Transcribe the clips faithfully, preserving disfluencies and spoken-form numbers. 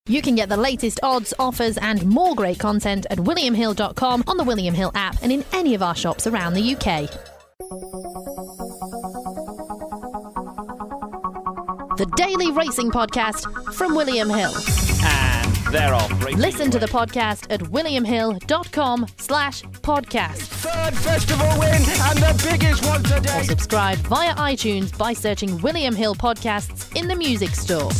You can get the latest odds, offers and more great content at william hill dot com, on the William Hill app and in any of our shops around the U K. The Daily Racing Podcast from William Hill. And they're off. Listen to the podcast at william hill dot com slash podcast. Third festival win and the biggest one today. Or subscribe via iTunes by searching William Hill Podcasts in the music store.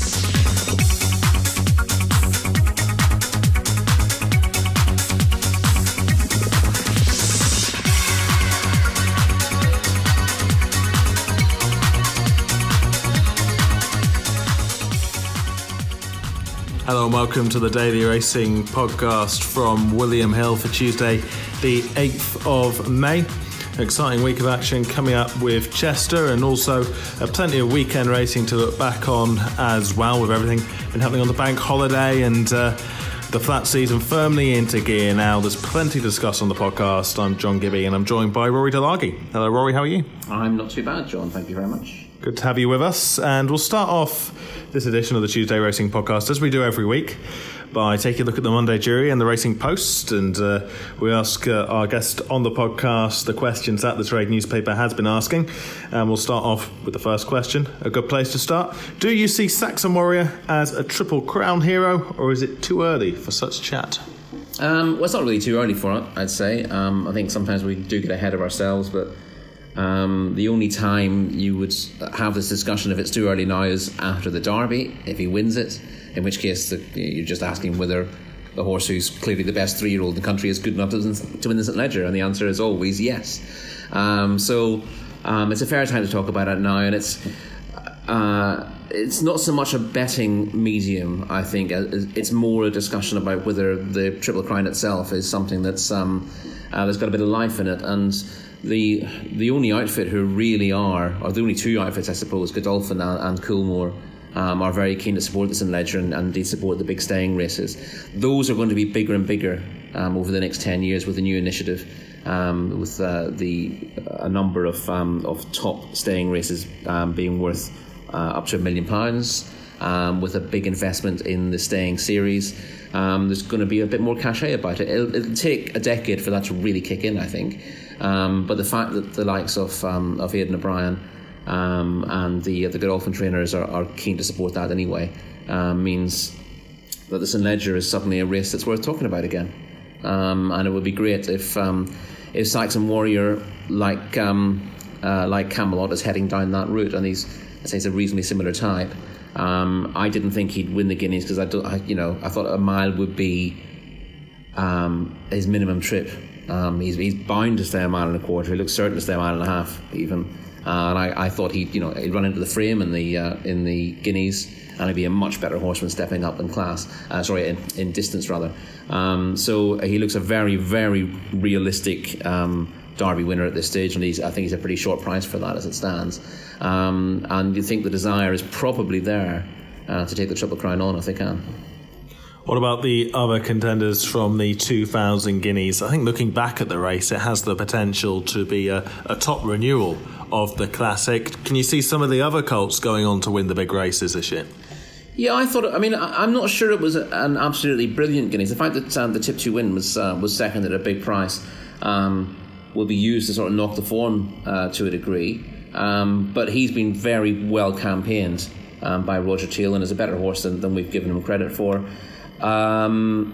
Hello and welcome to the Daily Racing Podcast from William Hill for Tuesday, the eighth of May. An exciting week of action coming up with Chester, and also uh, plenty of weekend racing to look back on as well, with everything been happening on the bank holiday and uh, the flat season firmly into gear now. There's plenty to discuss on the podcast. I'm John Gibby and I'm joined by Rory Delaghi. Hello Rory, how are you? I'm not too bad, John, thank you very much. Good to have you with us, and we'll start off this edition of the Tuesday Racing Podcast, as we do every week, by taking a look at the Monday Jury and the Racing Post, and uh, we ask uh, our guest on the podcast the questions that the trade newspaper has been asking, and we'll start off with the first question. A good place to start. Do you see Saxon Warrior as a Triple Crown hero, or is it too early for such chat? Um, well, it's not really too early for it, I'd say. Um, I think sometimes we do get ahead of ourselves, but Um, the only time you would have this discussion if it's too early now is after the Derby, if he wins it, in which case the, you're just asking whether the horse who's clearly the best three-year-old in the country is good enough to, to win the Saint Leger, and the answer is always yes. Um, so um, it's a fair time to talk about it now, and it's uh, it's not so much a betting medium, I think. It's more a discussion about whether the Triple Crown itself is something that's um, uh, that's got a bit of life in it, and The the only outfit who really are, or the only two outfits, I suppose, Godolphin and, and Coolmore, um, are very keen to support the Saint Leger and, and indeed support the big staying races. Those are going to be bigger and bigger um, over the next ten years with the new initiative, um, with uh, the a number of um, of top staying races um, being worth uh, up to a million pounds, um, with a big investment in the staying series. Um, there's going to be a bit more cachet about it. It'll, it'll take a decade for that to really kick in, I think. Um, but the fact that the likes of um, of Aidan O'Brien um, and the uh, the Godolphin trainers are, are keen to support that anyway um, means that the Saint Leger is suddenly a race that's worth talking about again. Um, and it would be great if um, if Saxon Warrior, like um, uh, like Camelot, is heading down that route, and he's, I'd say, he's a reasonably similar type. Um, I didn't think he'd win the Guineas because I, don't, I, you know, I thought a mile would be um, his minimum trip. Um, he's, he's bound to stay a mile and a quarter. He looks certain to stay a mile and a half, even. Uh, and I, I thought he'd, you know, he'd run into the frame in the uh, in the Guineas, and he'd be a much better horseman stepping up in class. Uh, sorry, in, in distance rather. Um, so he looks a very, very realistic um, Derby winner at this stage, and he's, I think he's a pretty short price for that as it stands. Um, and you think the desire is probably there uh, to take the Triple Crown on if they can. What about the other contenders from the two thousand Guineas? I think looking back at the race, it has the potential to be a, a top renewal of the Classic. Can you see some of the other colts going on to win the big races this year? Yeah, I thought. I mean, I'm not sure it was an absolutely brilliant Guineas. The fact that um, the Tip two win was uh, was second at a big price um, will be used to sort of knock the form uh, to a degree. Um, but he's been very well campaigned um, by Roger Teal, and is a better horse than, than we've given him credit for. Um,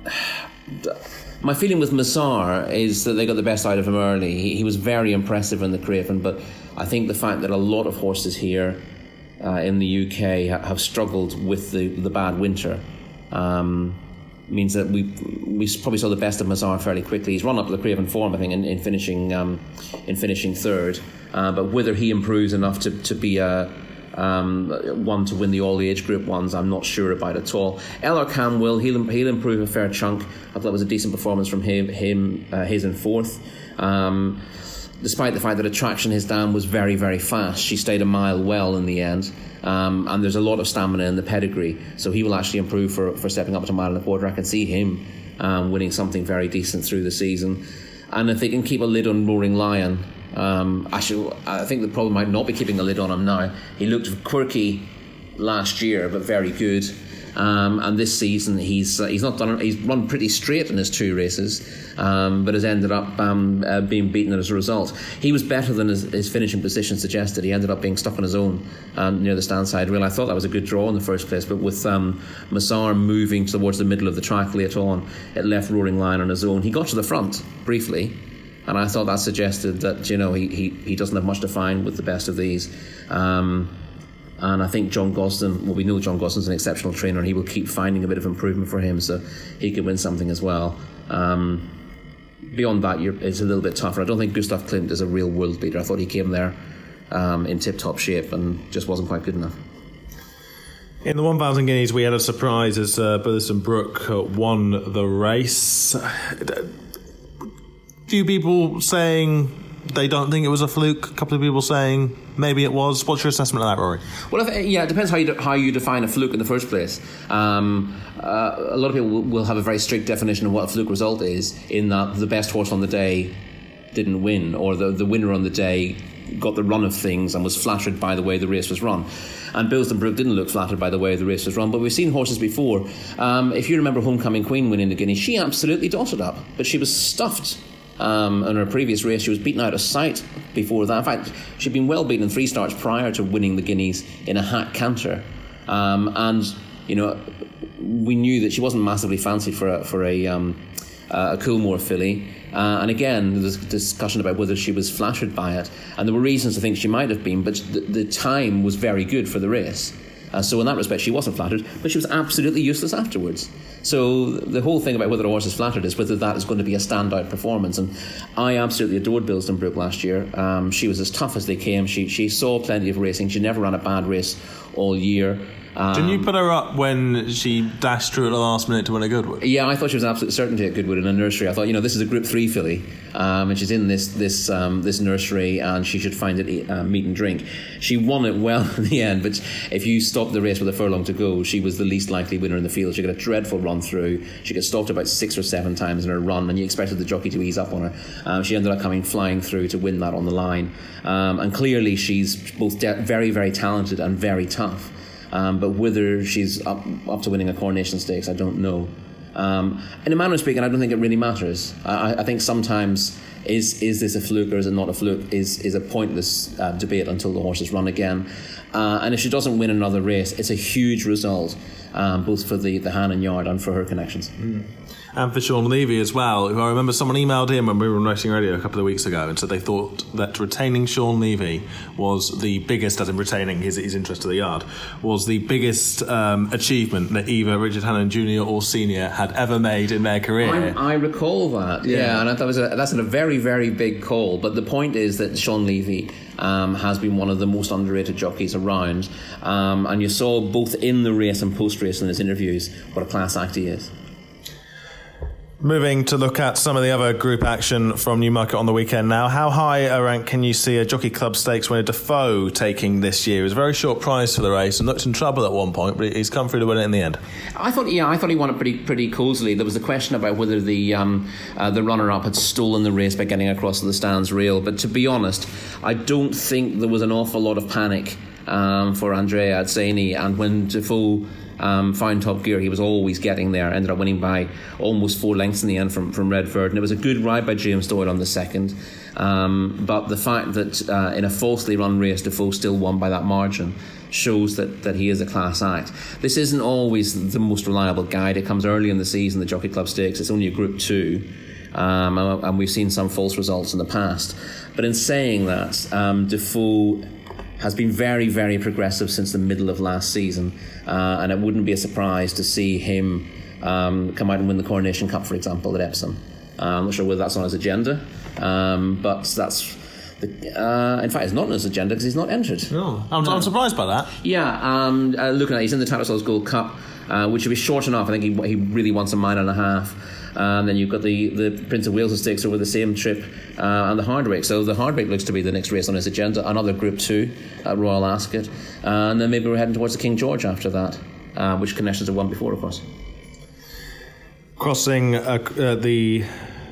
my feeling with Massar is that they got the best out of him early. He, he was very impressive in the Craven, but I think the fact that a lot of horses here uh, in the U K ha- have struggled with the, the bad winter um, means that we we probably saw the best of Massar fairly quickly. He's run up the Craven form, I think, in, in finishing um, in finishing third. Uh, but whether he improves enough to, to be a Um, one to win the all age group ones, I'm not sure about at all. L R Cam will he'll, he'll improve a fair chunk. I thought it was a decent performance from him, him uh, his in fourth, um, despite the fact that Attraction, his dam, was very very fast. She stayed a mile well in the end, um, and there's a lot of stamina in the pedigree, so he will actually improve for, for stepping up to a mile and a quarter. I can see him um, winning something very decent through the season, and if they can keep a lid on Roaring Lion, Um, actually, I think the problem might not be keeping a lid on him now. He looked quirky last year, but very good. Um, and this season, he's uh, he's not done. He's run pretty straight in his two races, um, but has ended up um, uh, being beaten as a result. He was better than his, his finishing position suggested. He ended up being stuck on his own um, near the stand side rail. I thought that was a good draw in the first place, but with um, Massar moving towards the middle of the track later on, it left Roaring Lion on his own. He got to the front briefly, and I thought that suggested that, you know, he he, he doesn't have much to find with the best of these. Um, And I think John Gosden, well, we know John Gosden's an exceptional trainer, and he will keep finding a bit of improvement for him, so he could win something as well. Um, beyond that, you're, it's a little bit tougher. I don't think Gustav Klimt is a real world beater. I thought he came there um, in tip-top shape and just wasn't quite good enough. In the one thousand guineas, we had a surprise as uh, Bitherston Brook uh, won the race. A few people saying they don't think it was a fluke. A couple of people saying maybe it was. What's your assessment of that, Rory? Well, if, yeah, it depends how you de- how you define a fluke in the first place. Um, uh, a lot of people will, will have a very strict definition of what a fluke result is, in that the best horse on the day didn't win, or the the winner on the day got the run of things and was flattered by the way the race was run. And Bitherston Brook didn't look flattered by the way the race was run, but we've seen horses before. Um, if you remember Homecoming Queen winning the Guinea, she absolutely dotted up, but she was stuffed. Um, in her previous race, she was beaten out of sight before that. In fact, she'd been well beaten in three starts prior to winning the Guineas in a hack canter. Um, and, you know, we knew that she wasn't massively fancied for a, for a, um, uh, a Coolmore filly. Uh, and again, there's discussion about whether she was flattered by it. And there were reasons to think she might have been, but the, the time was very good for the race. Uh, so in that respect, she wasn't flattered, but she was absolutely useless afterwards. So the whole thing about whether a horse is flattered is whether that is going to be a standout performance. And I absolutely adored Bitherston Brook last year. Um, she was as tough as they came. She she saw plenty of racing. She never ran a bad race all year. Um, Didn't you put her up when she dashed through at the last minute to win a Goodwood? Yeah, I thought she was an absolute certainty at Goodwood in a nursery. I thought, you know, this is a Group Three filly, um, and she's in this this um, this nursery, and she should find it uh, meat and drink. She won it well in the end, but if you stopped the race with a furlong to go, she was the least likely winner in the field. She got a dreadful run through. She got stopped about six or seven times in her run, and you expected the jockey to ease up on her. Um, she ended up coming flying through to win that on the line, um, and clearly she's both de- very very talented and very tough. Um, but whether she's up up to winning a Coronation Stakes, I don't know. Um, in a manner of speaking, I don't think it really matters. I, I think sometimes is is this a fluke or is it not a fluke is is a pointless uh, debate until the horses run again. Uh, and if she doesn't win another race, it's a huge result, um, both for the, the Hannon Yard and for her connections. Mm. And for Sean Levy as well, who I remember someone emailed in when we were on Racing Radio a couple of weeks ago and said they thought that retaining Sean Levy was the biggest, as in retaining his, his interest to the yard, was the biggest um, achievement that either Richard Hannon Junior or Senior had ever made in their career. I, I recall that, yeah, yeah and I thought it was a, that's a very, very big call. But the point is that Sean Levy um, has been one of the most underrated jockeys around, um, and you saw both in the race and post-race in his interviews what a class act he is. Moving to look at some of the other group action from Newmarket on the weekend now. How high a rank can you see a Jockey Club Stakes winner Defoe taking this year? It was a very short prize for the race and looked in trouble at one point, but he's come through to win it in the end. I thought, yeah, I thought he won it pretty pretty cosily. There was a question about whether the um, uh, the runner-up had stolen the race by getting across to the stands rail, but to be honest, I don't think there was an awful lot of panic um, for Andrea Atzeni, and when Defoe Um, found top gear, he was always getting there, ended up winning by almost four lengths in the end from, from Redford, and it was a good ride by James Doyle on the second, um, but the fact that uh, in a falsely run race Defoe still won by that margin shows that, that he is a class act. This isn't always the most reliable guide. It comes early in the season, the Jockey Club Stakes. It's only a Group two, um, and, and we've seen some false results in the past, but in saying that, um, Defoe has been very, very progressive since the middle of last season, uh, and it wouldn't be a surprise to see him um, come out and win the Coronation Cup, for example, at Epsom. Uh, I'm not sure whether that's on his agenda, um, but that's the, uh, in fact, it's not on his agenda because he's not entered. No, I'm, no. I'm surprised by that. Yeah, um, uh, looking at it, he's in the Tattersall's Gold Cup, uh, which would be short enough. I think he, he really wants a mile and a half. And um, then you've got the, the Prince of Wales Stakes over the same trip, uh, and the Hardwick. So the Hardwick looks to be the next race on his agenda. Another Group two at Royal Ascot, uh, and then maybe we're heading towards the King George after that, uh, which connections have won before, of course. Crossing uh, uh, the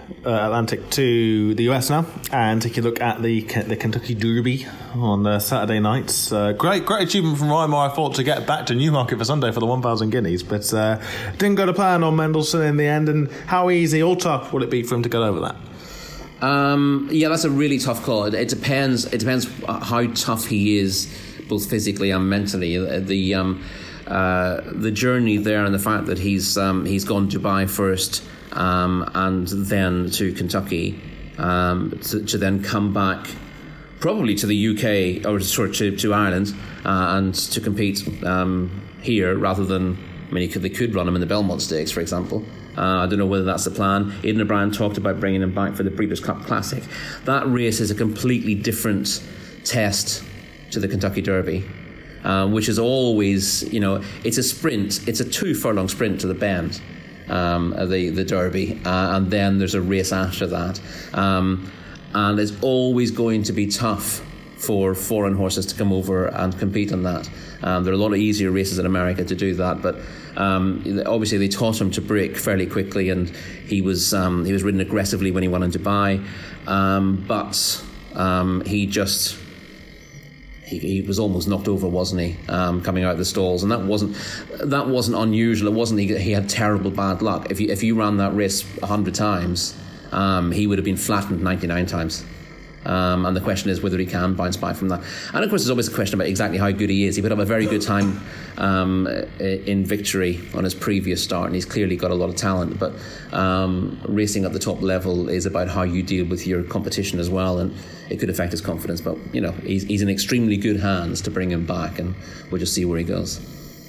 uh, Atlantic to the U S now and take a look at the the Kentucky Derby on uh, Saturday nights. Uh, great, great achievement from Ryan Moore, I thought, to get back to Newmarket for Sunday for the one thousand guineas, but uh, didn't go to plan on Mendelssohn in the end. And how easy or tough will it be for him to get over that? Um, yeah, that's a really tough call. It, it depends. It depends how tough he is, both physically and mentally. The um, uh, the journey there, and the fact that he's um, he's gone to Dubai first, um, and then to Kentucky, um, to, to then come back, probably to the U K or sorry, to to Ireland, uh, and to compete um, here rather than. I mean, could, they could run him in the Belmont Stakes, for example. Uh, I don't know whether that's the plan. Aidan O'Brien talked about bringing him back for the Breeders' Cup Classic. That race is a completely different test to the Kentucky Derby, uh, which is always, you know, it's a sprint. It's a two furlong sprint to the bend, um, the the Derby, uh, and then there's a race after that, um, and it's always going to be tough for foreign horses to come over and compete on that. Um, there are a lot of easier races in America to do that, but um, obviously they taught him to break fairly quickly, and he was um, he was ridden aggressively when he went into Dubai, um, but um, he just he, he was almost knocked over, wasn't he? Um, coming out of the stalls, and that wasn't that wasn't unusual. It wasn't he, he had terrible bad luck. If you if you ran that race a hundred times, um, he would have been flattened ninety-nine times. Um, and the question is whether he can bounce back from that. And of course, there's always a question about exactly how good he is. He would have a very good time um, in Victory on his previous start, and he's clearly got a lot of talent. But um, racing at the top level is about how you deal with your competition as well, and it could affect his confidence. But you know, he's, he's in extremely good hands to bring him back, and we'll just see where he goes.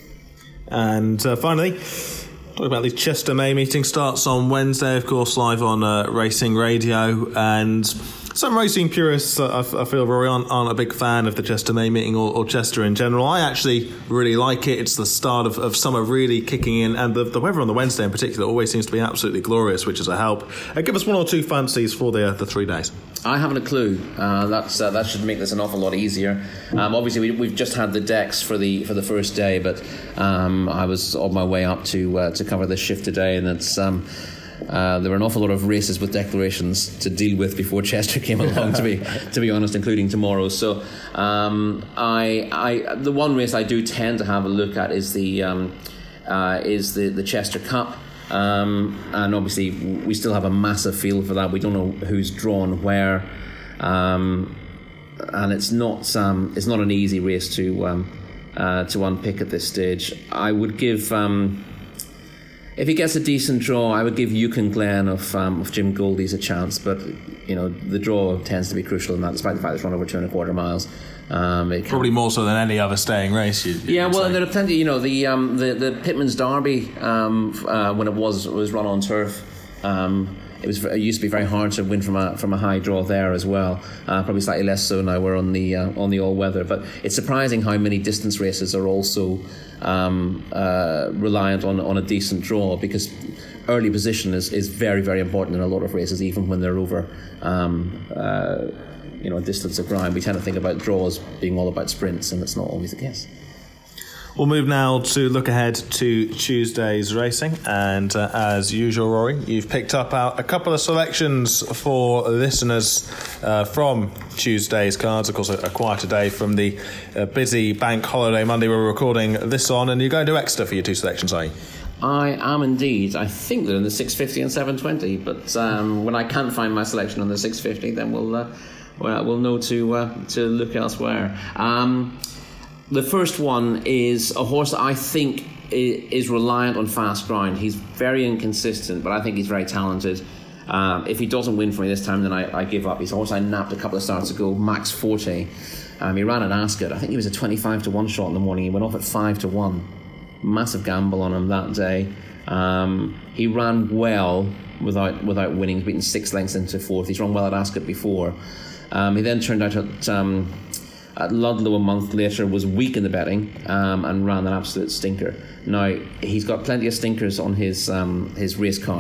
And uh, finally, talk about the Chester May meeting. Starts on Wednesday, of course, live on uh, Racing Radio. And some racing purists, I, I feel, Rory, aren't, aren't a big fan of the Chester May meeting or, or Chester in general. I actually really like it. It's the start of, of summer really kicking in, and the, the weather on the Wednesday in particular always seems to be absolutely glorious, which is a help. Uh, give us one or two fancies for the uh, the three days. I haven't a clue. Uh, that's uh, that should make this an awful lot easier. Um, obviously, we, we've just had the decks for the for the first day, but um, I was on my way up to uh, to cover this shift today, and it's. Um, Uh, there were an awful lot of races with declarations to deal with before Chester came along. to be to be honest, including tomorrow. So, um, I, I, the one race I do tend to have a look at is the um, uh, is the, the Chester Cup, um, and obviously we still have a massive field for that. We don't know who's drawn where, um, and it's not um, it's not an easy race to um, uh, to unpick at this stage. I would give. Um, If he gets a decent draw, I would give Yukon Glen of um, of Jim Goldie's a chance, but you know the draw tends to be crucial in that, despite the fact it's run over two and a quarter miles. Um, it Probably more so than any other staying race. You, yeah, well, say. There are plenty. You know, the um, the the Pitman's Derby um, uh, when it was was run on turf. Um, It was. It used to be very hard to win from a from a high draw there as well. Uh, probably slightly less so now. We're on the uh, on the all weather, but it's surprising how many distance races are also um, uh, reliant on on a decent draw, because early position is, is very very important in a lot of races, even when they're over um, uh, you know a distance of ground. We tend to think about draws being all about sprints, and it's not always the case. We'll move now to look ahead to Tuesday's racing, and uh, as usual, Rory, you've picked up out a couple of selections for listeners uh, from Tuesday's cards. Of course, a, a quieter day from the uh, busy bank holiday Monday we're recording this on, and you're going to Exeter for your two selections, are you? I am indeed. I think they're in the six fifty and seven twenty, but um, when I can't find my selection on the six fifty, then we'll uh, well, we'll know to uh, to look elsewhere. Um, The first one is a horse that I think is reliant on fast ground. He's very inconsistent, but I think he's very talented. Um, if he doesn't win for me this time, then I, I give up. He's a horse I napped a couple of starts ago, Max Forte. Um, he ran at Ascot. I think he was a twenty-five to one shot in the morning. He went off at five to one. Massive gamble on him that day. Um, he ran well without without winning. He's beaten six lengths into fourth. He's run well at Ascot before. Um, he then turned out at... Um, At Ludlow a month later, was weak in the betting um, and ran an absolute stinker. Now he's got plenty of stinkers on his um, his race card,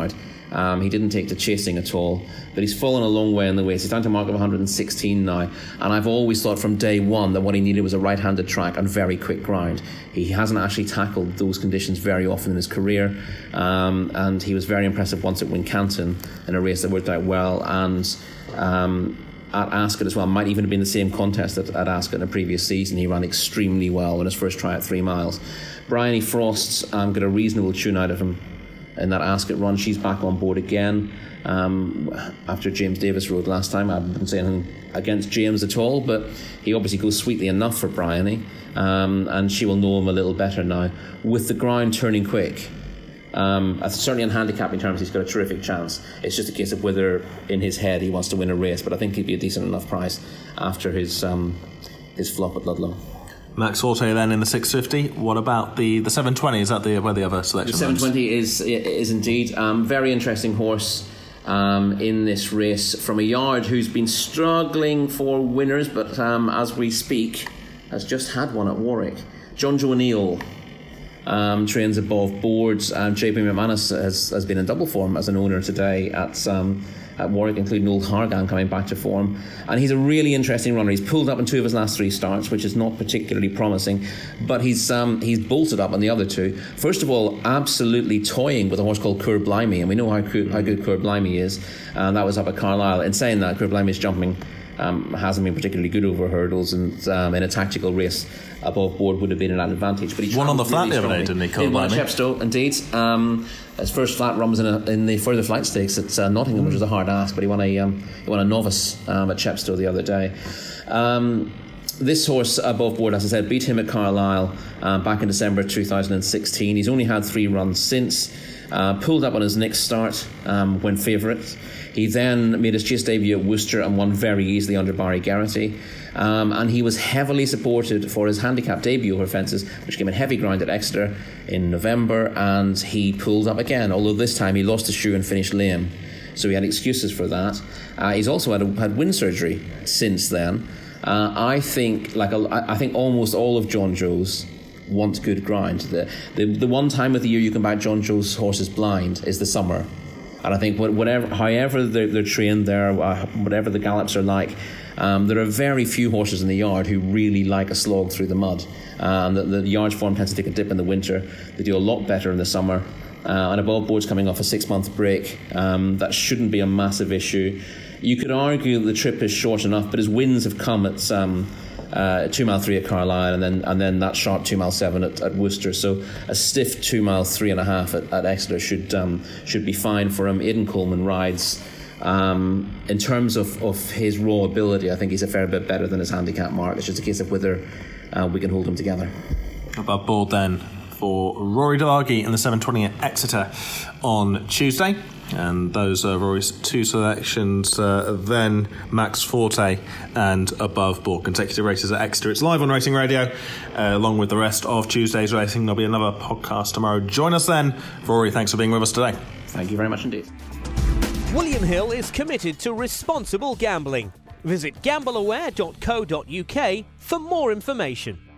Um, he didn't take to chasing at all, but he's fallen a long way in the race. He's down to a mark of one hundred sixteen now, and I've always thought from day one that what he needed was a right-handed track and very quick ground. He hasn't actually tackled those conditions very often in his career, um, and he was very impressive once at Wincanton in a race that worked out well, and um, at Ascot as well. Might even have been the same contest at, at Ascot in the previous season. He ran extremely well in his first try at three miles. Bryony Frost um, got a reasonable tune out of him in that Ascot run. She's back on board again um, after James Davis rode last time. I haven't been saying anything against James at all, but he obviously goes sweetly enough for Bryony, um, and she will know him a little better now. With the ground turning quick, um, certainly in handicapping terms, he's got a terrific chance. It's just a case of whether in his head he wants to win a race, but I think he'd be a decent enough price after his um, his flop at Ludlow. Max Forte then in the six fifty. What about the, the seven twenty? Is that the where the other selection? The seven twenty is is indeed um, very interesting horse um, in this race from a yard who's been struggling for winners, but um, as we speak has just had one at Warwick. John Joe O'Neill um, trains above boards, and J P McManus has, has been in double form as an owner today at um, at Warwick, including Old Hargan coming back to form, and he's a really interesting runner. He's pulled up in two of his last three starts, which is not particularly promising, but he's um, he's bolted up on the other two. First of all, absolutely toying with a horse called Cur Blimey, and we know how, how good Cur Blimey is, and that was up at Carlisle. In saying that, Cur Blimey's jumping um, hasn't been particularly good over hurdles, and um, in a tactical race above board would have been an advantage. But he won on the flat really the other day, didn't he? He won at Chepstow, indeed. Um, his first flat run was in, a, in the further flight stakes at uh, Nottingham, mm. which was a hard ask, but he won a um, he won a novice um, at Chepstow the other day. Um, this horse above board, as I said, beat him at Carlisle uh, back in December two thousand sixteen. He's only had three runs since. Uh, pulled up on his next start um, when favourite. He then made his chase debut at Worcester and won very easily under Barry Geraghty. Um, and he was heavily supported for his handicap debut over fences, which came in heavy ground at Exeter in November, and he pulled up again, although this time he lost his shoe and finished lame, so he had excuses for that. Uh, he's also had, a, had wind surgery since then. Uh, I think, like a, I think almost all of John Joe's want good ground. The, the the one time of the year you can back John Joe's horses blind is the summer, and I think whatever, however they're, they're trained there, whatever the gallops are like, um, there are very few horses in the yard who really like a slog through the mud. Um, the, the yard's form tends to take a dip in the winter. They do a lot better in the summer. Uh, and above board's coming off a six-month break. Um, that shouldn't be a massive issue. You could argue that the trip is short enough, but his wins have come at um, uh, two mile three at Carlisle, and then and then that sharp two mile seven at, at Worcester. So a stiff two mile three and a half at, at Exeter should um, should be fine for him. Aidan Coleman rides. Um, in terms of, of his raw ability, I think he's a fair bit better than his handicap mark. It's just a case of whether uh, we can hold him together. Above board then for Rory Delargy in the seven twenty at Exeter on Tuesday. And those are Rory's two selections. Uh, then Max Forte and above board consecutive races at Exeter. It's live on Racing Radio, uh, along with the rest of Tuesday's racing. There'll be another podcast tomorrow. Join us then. Rory, thanks for being with us today. Thank you very much indeed. William Hill is committed to responsible gambling. Visit gamble aware dot co dot uk for more information.